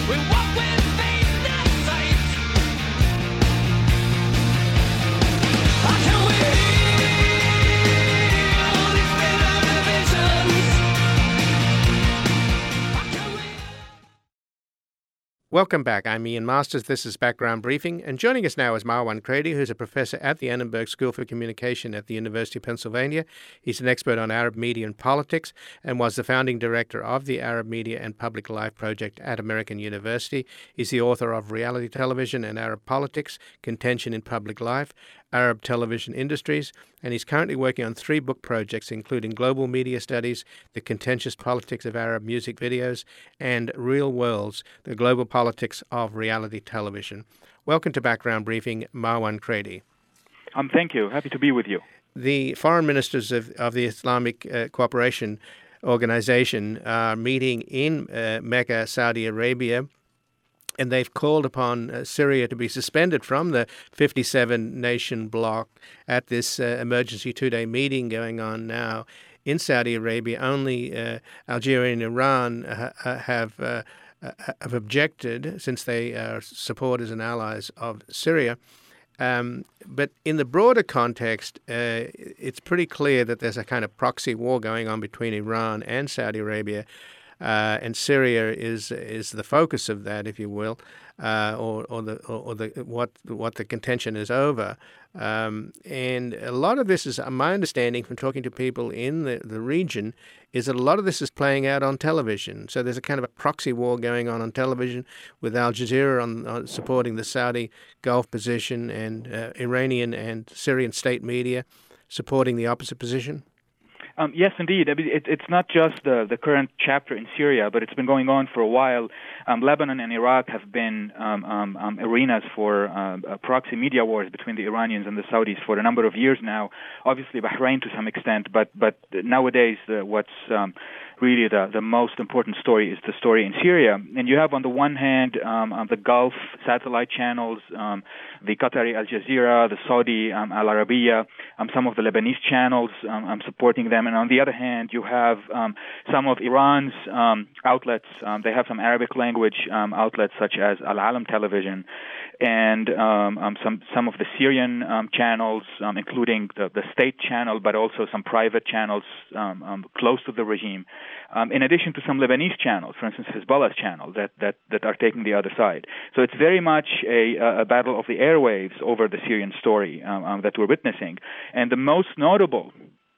We walk with faith, not sight. How can we feel these bitter divisions? How can we... Welcome back. I'm Ian Masters. This is Background Briefing. And joining us now is Marwan Kredi, who's a professor at the Annenberg School for Communication at the University of Pennsylvania. He's an expert on Arab media and politics and was the founding director of the Arab Media and Public Life Project at American University. He's the author of Reality Television and Arab Politics, Contention in Public Life, Arab Television Industries, and he's currently working on 3 book projects, including Global Media Studies, The Contentious Politics of Arab Music Videos, and Real Worlds, The Global Politics of Reality Television. Welcome to Background Briefing, Marwan Kredi. Thank you. Happy to be with you. The foreign ministers of the Islamic Cooperation Organization are meeting in Mecca, Saudi Arabia, and they've called upon Syria to be suspended from the 57-nation bloc at this emergency 2-day meeting going on now in Saudi Arabia. Only Algeria and Iran have objected, since they are supporters and allies of Syria. But in the broader context, it's pretty clear that there's a kind of proxy war going on between Iran and Saudi Arabia. And Syria is the focus of that, if you will, or what the contention is over. And a lot of this is, my understanding from talking to people in the region, is that a lot of this is playing out on television. So there's a kind of a proxy war going on television, with Al Jazeera on supporting the Saudi Gulf position, and Iranian and Syrian state media supporting the opposite position. Yes, indeed. I mean, it's not just the current chapter in Syria, but it's been going on for a while. Lebanon and Iraq have been arenas for proxy media wars between the Iranians and the Saudis for a number of years now. Obviously, Bahrain to some extent, but nowadays what's really the most important story is the story in Syria. And you have, on the one hand, the Gulf satellite channels, the Qatari Al Jazeera, the Saudi Al Arabiya, some of the Lebanese channels supporting them. And on the other hand, you have some of Iran's outlets. They have some Arabic language outlets, such as Al Alam Television, and some of the Syrian channels, including the state channel, but also some private channels close to the regime. In addition to some Lebanese channels, for instance, Hezbollah's channel, that are taking the other side. So it's very much a battle of the airwaves over the Syrian story that we're witnessing. And the most notable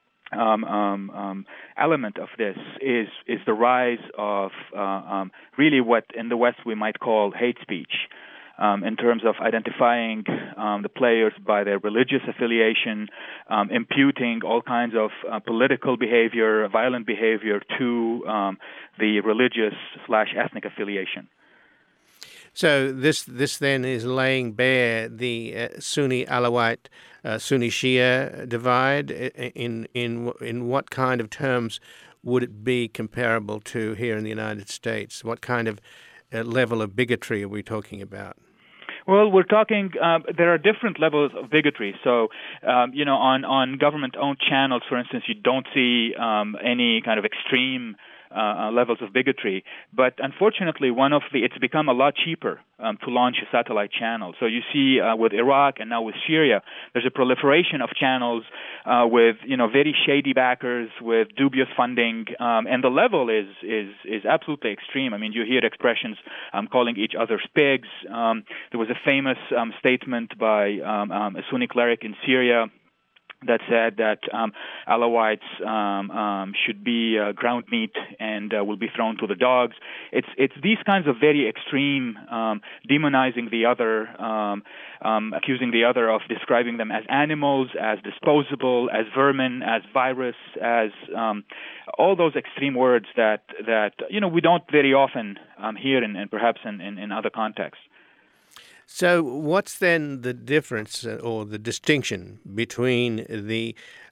element of this is the rise of really what in the West we might call hate speech. In terms of identifying the players by their religious affiliation, imputing all kinds of political behavior, violent behavior to the religious/ethnic affiliation. So this then is laying bare the Sunni Alawite, Sunni Shia divide. In what kind of terms would it be comparable to here in the United States? What kind of level of bigotry are we talking about? Well, we're talking, there are different levels of bigotry. So, on government-owned channels, for instance, you don't see any kind of extreme levels of bigotry. But unfortunately, it's become a lot cheaper to launch a satellite channel. So you see with Iraq and now with Syria, there's a proliferation of channels with very shady backers, with dubious funding, and the level is absolutely extreme. I mean, you hear expressions calling each other pigs. There was a famous statement by a Sunni cleric in Syria that said that Alawites should be ground meat and will be thrown to the dogs. It's these kinds of very extreme, demonizing the other, accusing the other of describing them as animals, as disposable, as vermin, as virus, as all those extreme words that we don't very often hear and perhaps in other contexts. So what's then the difference or the distinction between the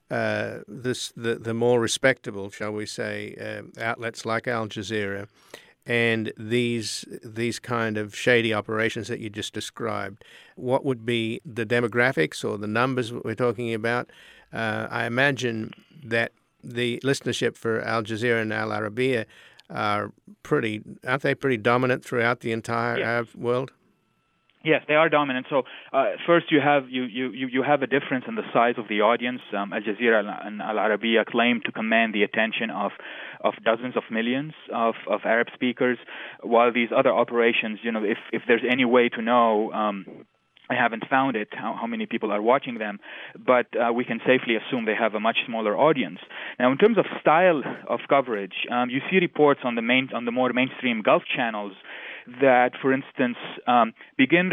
more respectable, shall we say, outlets like Al Jazeera and these kind of shady operations that you just described? What would be the demographics or the numbers we're talking about? I imagine that the listenership for Al Jazeera and Al Arabiya are aren't they pretty dominant throughout the entire Arab world? Yes, they are dominant. So first, you have a difference in the size of the audience. Al Jazeera and Al Arabiya claim to command the attention of dozens of millions of Arab speakers, while these other operations, if there's any way to know. I haven't found it, how many people are watching them, but we can safely assume they have a much smaller audience. Now, in terms of style of coverage, you see reports on the more mainstream Gulf channels that, for instance, begin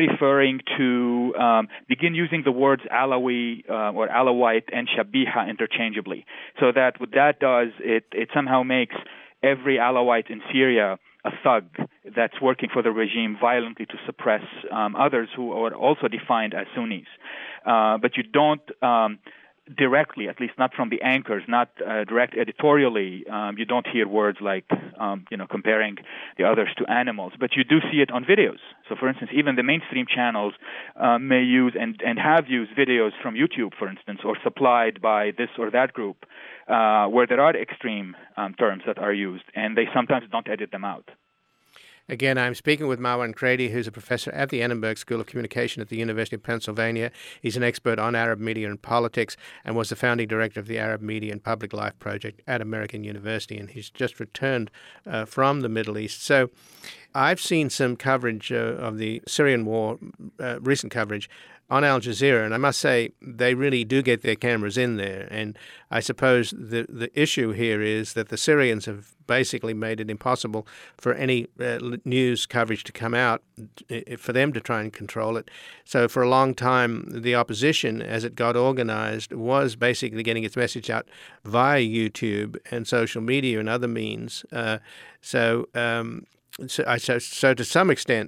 using the words Alawi or Alawite and Shabiha interchangeably. So that what that does, it somehow makes every Alawite in Syria a thug that's working for the regime violently to suppress others who are also defined as Sunnis. But you don't directly, at least not from the anchors, not direct editorially, you don't hear words like, comparing the others to animals. But you do see it on videos. So, for instance, even the mainstream channels may use and have used videos from YouTube, for instance, or supplied by this or that group, where there are extreme terms that are used, and they sometimes don't edit them out. Again, I'm speaking with Marwan Kraidy, who's a professor at the Annenberg School of Communication at the University of Pennsylvania. He's an expert on Arab media and politics and was the founding director of the Arab Media and Public Life Project at American University, and he's just returned from the Middle East. So I've seen some coverage of the Syrian war, recent coverage, on Al Jazeera, and I must say they really do get their cameras in there. And I suppose the issue here is that the Syrians have basically made it impossible for any news coverage to come out, for them to try and control it. So for a long time, the opposition, as it got organized, was basically getting its message out via YouTube and social media and other means. So to some extent,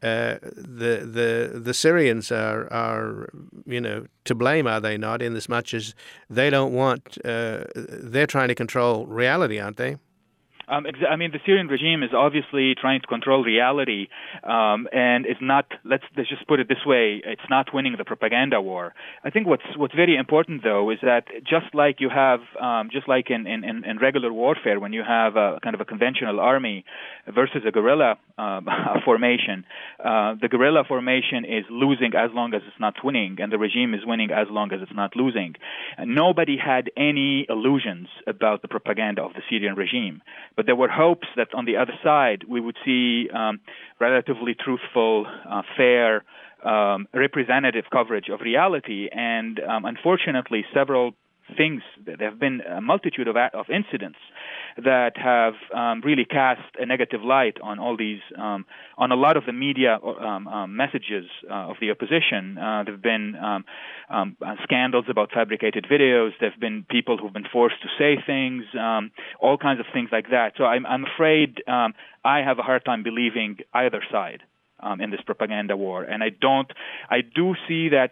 the Syrians are to blame, are they not? In as much as they don't want, they're trying to control reality, aren't they? The Syrian regime is obviously trying to control reality, and is not. Let's just put it this way: it's not winning the propaganda war. I think what's very important, though, is that just like you have, just like in regular warfare, when you have a kind of a conventional army versus a guerrilla formation, the guerrilla formation is losing as long as it's not winning, and the regime is winning as long as it's not losing. And nobody had any illusions about the propaganda of the Syrian regime. But there were hopes that on the other side we would see relatively truthful, fair, representative coverage of reality. And unfortunately, several things, there have been a multitude of incidents that have really cast a negative light on all these, on a lot of the media messages of the opposition. There have been scandals about fabricated videos. There have been people who've been forced to say things, all kinds of things like that. So I'm afraid I have a hard time believing either side in this propaganda war. And I do see that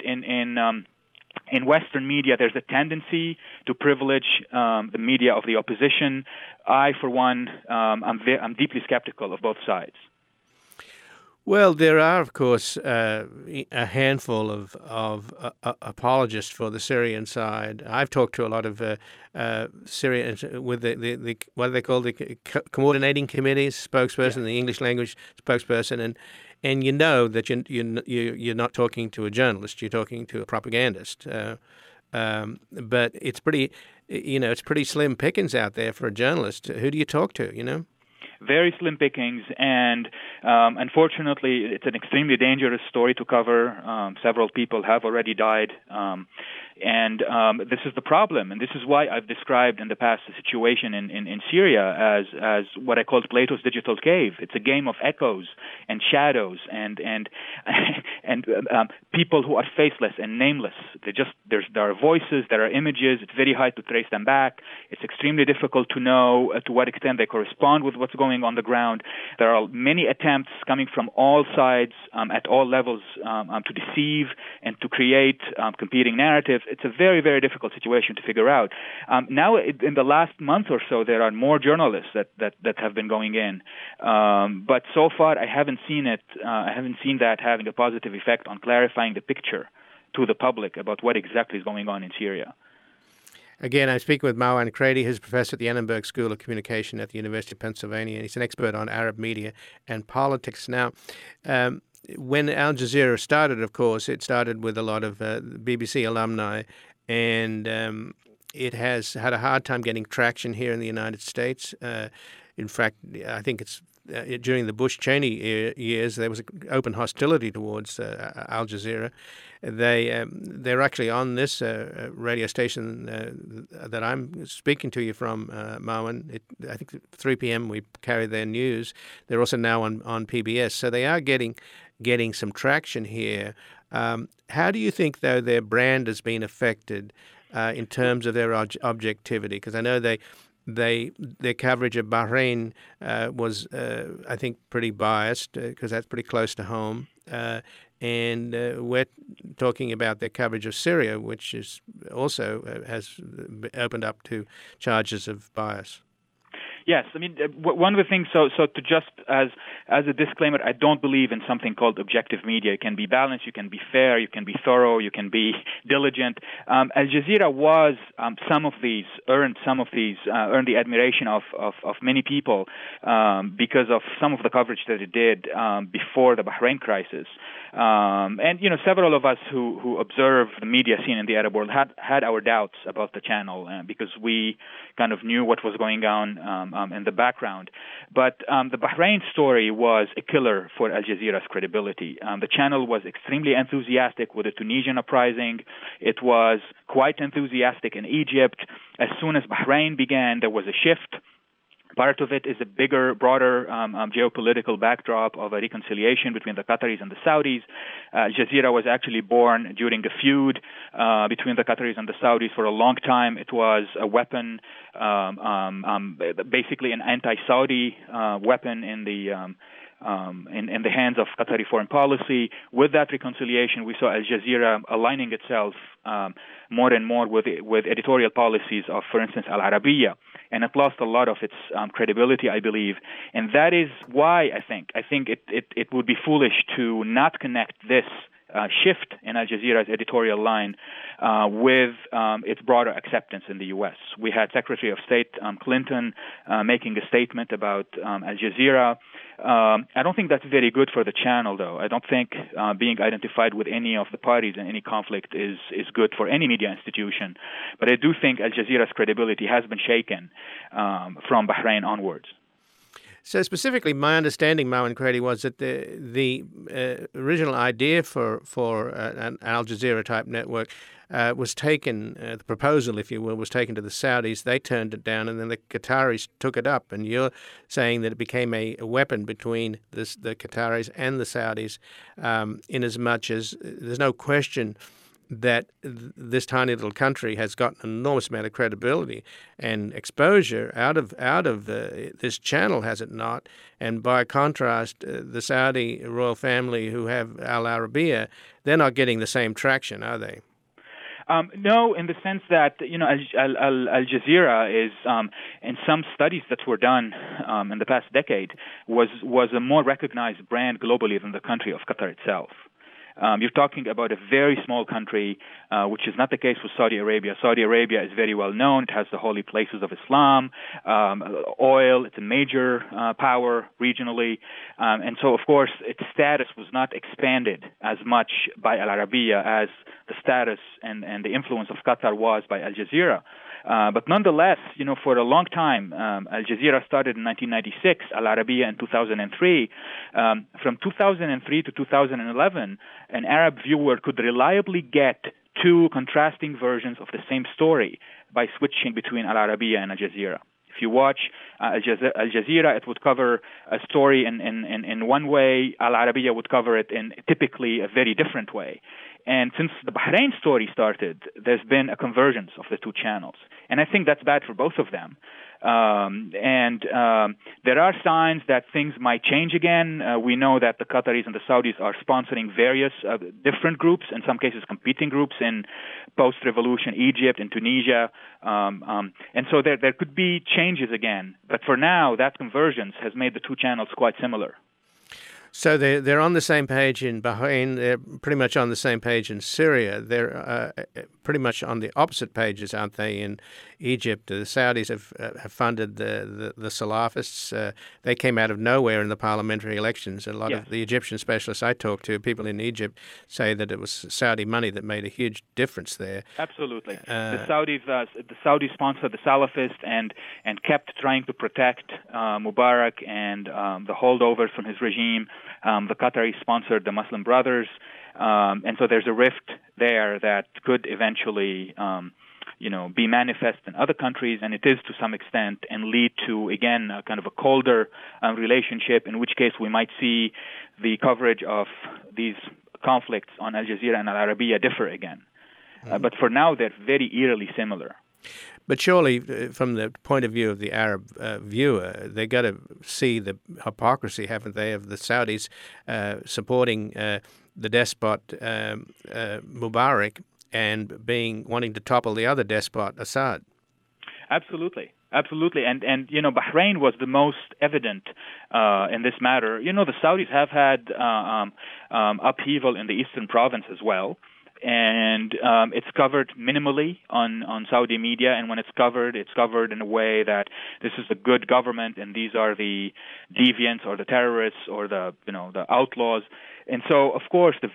in Western media, there's a tendency to privilege the media of the opposition. I, for one, I'm deeply skeptical of both sides. Well, there are, of course, a handful of apologists for the Syrian side. I've talked to a lot of Syrians with the what do they call the coordinating committees spokesperson, the English language spokesperson, and you know that you're not talking to a journalist, you're talking to a propagandist. But it's pretty slim pickings out there for a journalist. Who do you talk to? Very slim pickings, and unfortunately, it's an extremely dangerous story to cover. Several people have already died, and this is the problem, and this is why I've described in the past the situation in Syria as what I called Plato's digital cave. It's a game of echoes and shadows and people who are faceless and nameless. There are voices, there are images. It's very hard to trace them back. It's extremely difficult to know to what extent they correspond with what's going on the ground. There are many attempts coming from all sides at all levels to deceive and to create competing narratives. It's a very, very difficult situation to figure out. Now, in the last month or so, there are more journalists that have been going in, but so far I haven't seen it. I haven't seen that having a positive effect on clarifying the picture to the public about what exactly is going on in Syria. Again, I'm speaking with Marwan Kredi, who's a professor at the Annenberg School of Communication at the University of Pennsylvania, and he's an expert on Arab media and politics. Now, when Al Jazeera started, of course, it started with a lot of BBC alumni, and it has had a hard time getting traction here in the United States. In fact, I think it's during the Bush-Cheney years, there was open hostility towards Al Jazeera. They're actually on this radio station that I'm speaking to you from, Marwan. I think 3 p.m. we carry their news. They're also now on PBS, so they are getting some traction here. How do you think, though, their brand has been affected in terms of their objectivity? Because I know their coverage of Bahrain was, I think, pretty biased because that's pretty close to home. And we're talking about their coverage of Syria, which is also has opened up to charges of bias. Yes, I mean, one of the things, so to just as a disclaimer, I don't believe in something called objective media. You can be balanced, you can be fair, you can be thorough, you can be diligent. Al Jazeera earned the admiration of many people because of some of the coverage that it did before the Bahrain crisis. And, several of us who observe the media scene in the Arab world had our doubts about the channel because we kind of knew what was going on in the background. But the Bahrain story was a killer for Al Jazeera's credibility. The channel was extremely enthusiastic with the Tunisian uprising. It was quite enthusiastic in Egypt. As soon as Bahrain began, there was a shift. Part of it is a bigger, broader geopolitical backdrop of a reconciliation between the Qataris and the Saudis. Al Jazeera was actually born during a feud between the Qataris and the Saudis for a long time. It was a weapon, basically an anti-Saudi weapon in the hands of Qatari foreign policy. With that reconciliation, we saw Al Jazeera aligning itself more and more with editorial policies of, for instance, Al Arabiya. And it lost a lot of its credibility, I believe. And that is why I think it would be foolish to not connect this shift in Al Jazeera's editorial line with its broader acceptance in the U.S. We had Secretary of State Clinton making a statement about Al Jazeera. I don't think that's very good for the channel, though. I don't think being identified with any of the parties in any conflict is good for any media institution. But I do think Al Jazeera's credibility has been shaken from Bahrain onwards. So specifically, my understanding, Marwan Kredi, was that the original idea for an Al Jazeera type network was taken, the proposal, if you will, was taken to the Saudis. They turned it down, and then the Qataris took it up. And you're saying that it became a weapon between the Qataris and the Saudis, in as much as there's no question that this tiny little country has got an enormous amount of credibility and exposure out of this channel, has it not? And by contrast, the Saudi royal family who have Al Arabiya, they're not getting the same traction, are they? No, in the sense that Al Jazeera is, in some studies that were done in the past decade, was a more recognized brand globally than the country of Qatar itself. You're talking about a very small country, which is not the case with Saudi Arabia. Saudi Arabia is very well known. It has the holy places of Islam, oil. It's a major power regionally. And so, of course, its status was not expanded as much by Al Arabiya as the status and the influence of Qatar was by Al Jazeera. But nonetheless, for a long time, Al Jazeera started in 1996, Al Arabiya in 2003. From 2003 to 2011, an Arab viewer could reliably get two contrasting versions of the same story by switching between Al Arabiya and Al Jazeera. If you watch Al Jazeera, it would cover a story in one way. Al Arabiya would cover it in typically a very different way. And since the Bahrain story started, there's been a convergence of the two channels. And I think that's bad for both of them. There are signs that things might change again. We know that the Qataris and the Saudis are sponsoring various different groups, in some cases competing groups in post-revolution Egypt and Tunisia. And so there could be changes again. But for now, that convergence has made the two channels quite similar. So they're on the same page in Bahrain. They're pretty much on the same page in Syria. They're pretty much on the opposite pages, aren't they? In Egypt, the Saudis have funded the Salafists. They came out of nowhere in the parliamentary elections. A lot of the Egyptian specialists I talked to, people in Egypt, say that it was Saudi money that made a huge difference there. Absolutely, the Saudis sponsored the Salafists and kept trying to protect Mubarak and the holdovers from his regime. The Qataris sponsored the Muslim Brothers, and so there's a rift there that could eventually, be manifest in other countries, and it is to some extent, and lead to, again, a kind of a colder relationship, in which case we might see the coverage of these conflicts on Al Jazeera and Al Arabiya differ again. But for now, they're very eerily similar. But surely, from the point of view of the Arab viewer, they got to see the hypocrisy, haven't they, of the Saudis supporting the despot Mubarak and wanting to topple the other despot, Assad. Absolutely. And Bahrain was the most evident in this matter. The Saudis have had upheaval in the eastern province as well. And it's covered minimally on Saudi media, and when it's covered in a way that this is the good government and these are the deviants or the terrorists or the outlaws. And so, of course, the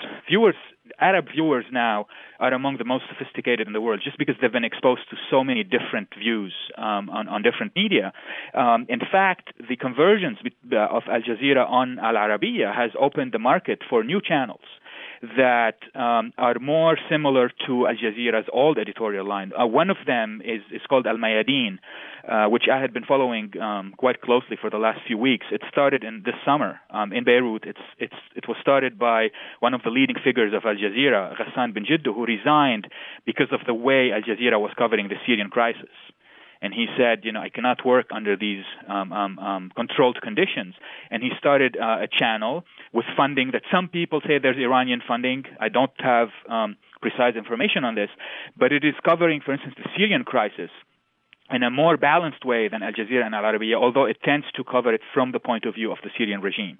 Arab viewers now are among the most sophisticated in the world, just because they've been exposed to so many different views on different media. In fact, the convergence of Al Jazeera on Al Arabiya has opened the market for new channels that are more similar to Al Jazeera's old editorial line. One of them is called Al Mayadeen, which I had been following quite closely for the last few weeks. It started in this summer in Beirut. It was started by one of the leading figures of Al Jazeera, Ghassan bin Jiddu, who resigned because of the way Al Jazeera was covering the Syrian crisis. And he said, I cannot work under these controlled conditions. And he started a channel with funding that some people say there's Iranian funding. I don't have precise information on this, but it is covering, for instance, the Syrian crisis in a more balanced way than Al Jazeera and Al Arabiya, although it tends to cover it from the point of view of the Syrian regime.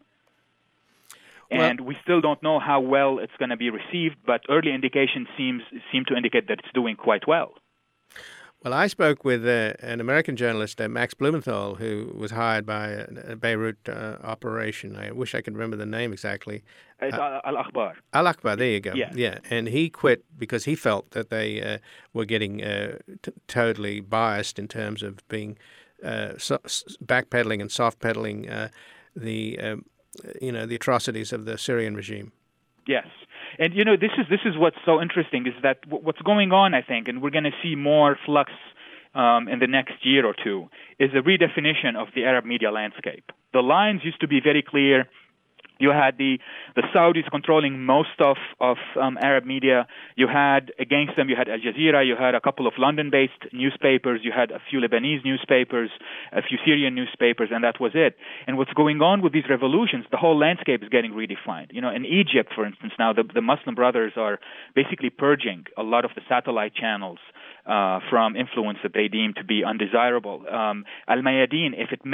And we still don't know how well it's going to be received, but early indications seem to indicate that it's doing quite well. Well, I spoke with an American journalist, Max Blumenthal, who was hired by a Beirut operation. I wish I could remember the name exactly. It's Al-Akhbar. Al-Akhbar, there you go. Yeah. And he quit because he felt that they were getting totally biased in terms of being backpedaling and soft-pedaling the atrocities of the Syrian regime. Yes. And, this is what's so interesting is that what's going on, I think, and we're going to see more flux in the next year or two, is a redefinition of the Arab media landscape. The lines used to be very clear. You had the Saudis controlling most of Arab media. You had against them, you had Al Jazeera, you had a couple of London-based newspapers, you had a few Lebanese newspapers, a few Syrian newspapers, and that was it. And what's going on with these revolutions, the whole landscape is getting redefined. In Egypt, for instance, now the Muslim Brothers are basically purging a lot of the satellite channels from influence that they deem to be undesirable. Al Mayadeen, if it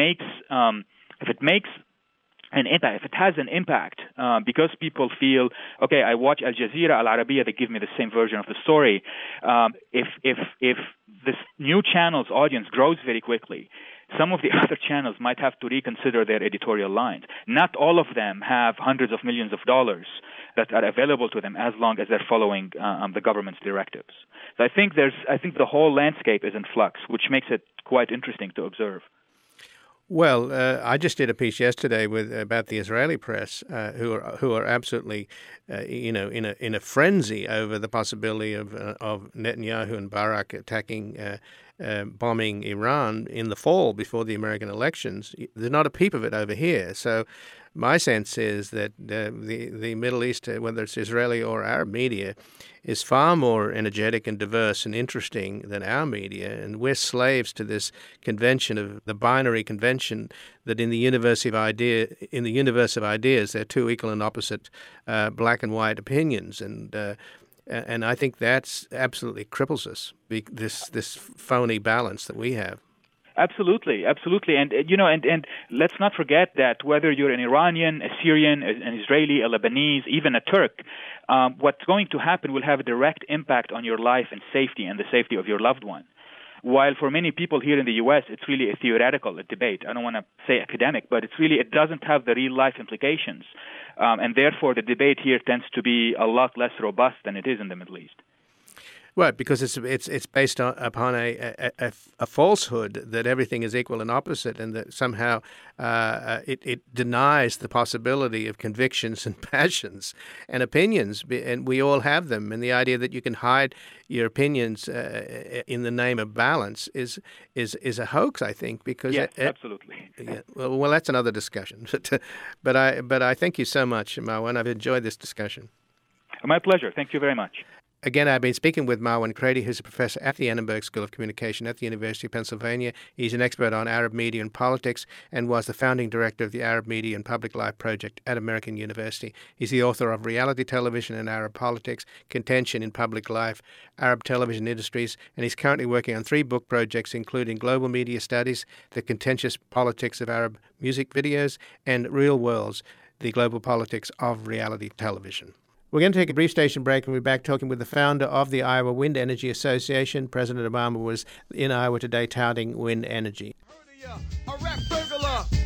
has an impact, because people feel, okay, I watch Al Jazeera, Al Arabiya, they give me the same version of the story. If this new channel's audience grows very quickly, some of the other channels might have to reconsider their editorial lines. Not all of them have hundreds of millions of dollars that are available to them as long as they're following the government's directives. So I think the whole landscape is in flux, which makes it quite interesting to observe. Well, I just did a piece yesterday about the Israeli press, who are absolutely, in a frenzy over the possibility of Netanyahu and Barak attacking, bombing Iran in the fall before the American elections. There's not a peep of it over here. So my sense is that the Middle East, whether it's Israeli or Arab media, is far more energetic and diverse and interesting than our media, and we're slaves to this convention of the binary convention that in the universe of ideas, there are two equal and opposite black and white opinions, and I think that's absolutely cripples us. This phony balance that we have. Absolutely, absolutely, and and let's not forget that whether you're an Iranian, a Syrian, an Israeli, a Lebanese, even a Turk, what's going to happen will have a direct impact on your life and safety and the safety of your loved one. While for many people here in the U.S., it's really a theoretical debate. I don't want to say academic, but it doesn't have the real life implications, and therefore the debate here tends to be a lot less robust than it is in the Middle East. Right, because it's based upon a falsehood that everything is equal and opposite, and that somehow it denies the possibility of convictions and passions and opinions, and we all have them. And the idea that you can hide your opinions in the name of balance is a hoax, I think. Because absolutely. Yeah, well, that's another discussion. But I thank you so much, Marwan. I've enjoyed this discussion. My pleasure. Thank you very much. Again, I've been speaking with Marwan Crady, who's a professor at the Annenberg School of Communication at the University of Pennsylvania. He's an expert on Arab media and politics and was the founding director of the Arab Media and Public Life Project at American University. He's the author of Reality Television and Arab Politics, Contention in Public Life, Arab Television Industries, and he's currently working on 3 book projects, including Global Media Studies, The Contentious Politics of Arab Music Videos, and Real Worlds, The Global Politics of Reality Television. We're going to take a brief station break and we'll be back talking with the founder of the Iowa Wind Energy Association. President Obama was in Iowa today touting wind energy. A rap burglar.